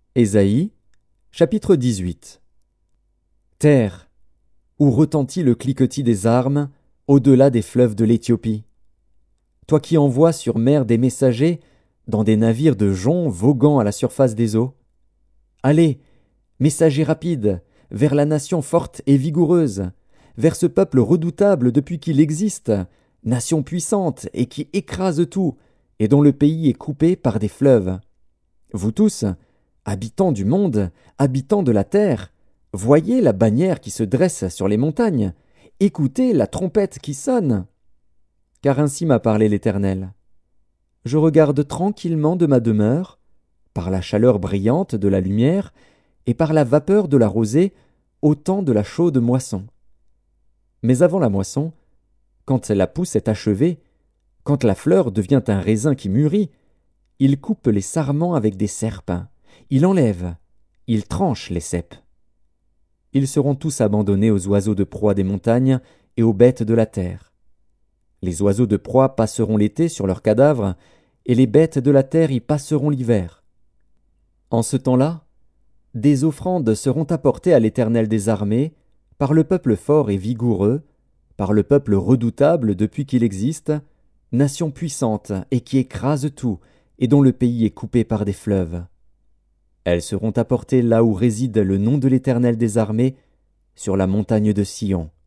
Ésaïe, chapitre 18. Terre, où retentit le cliquetis des armes, au-delà des fleuves de l'Éthiopie. Toi qui envoies sur mer des messagers, dans des navires de joncs voguant à la surface des eaux. Allez, messagers rapides, vers la nation forte et vigoureuse, vers ce peuple redoutable depuis qu'il existe, nation puissante et qui écrase tout, et dont le pays est coupé par des fleuves. Vous tous, habitants du monde, habitants de la terre, voyez la bannière qui se dresse sur les montagnes, écoutez la trompette qui sonne. Car ainsi m'a parlé l'Éternel. Je regarde tranquillement de ma demeure, par la chaleur brillante de la lumière, et par la vapeur de la rosée, au temps de la chaude moisson. Mais avant la moisson, quand la pousse est achevée, quand la fleur devient un raisin qui mûrit, il coupe les sarments avec des serpes, il enlève, il tranche les ceps. Ils seront tous abandonnés aux oiseaux de proie des montagnes et aux bêtes de la terre. Les oiseaux de proie passeront l'été sur leurs cadavres, et les bêtes de la terre y passeront l'hiver. En ce temps-là, des offrandes seront apportées à l'Éternel des armées, par le peuple fort et vigoureux, par le peuple redoutable depuis qu'il existe, nation puissante et qui écrase tout, et dont le pays est coupé par des fleuves. Elles seront apportées là où réside le nom de l'Éternel des armées, sur la montagne de Sion.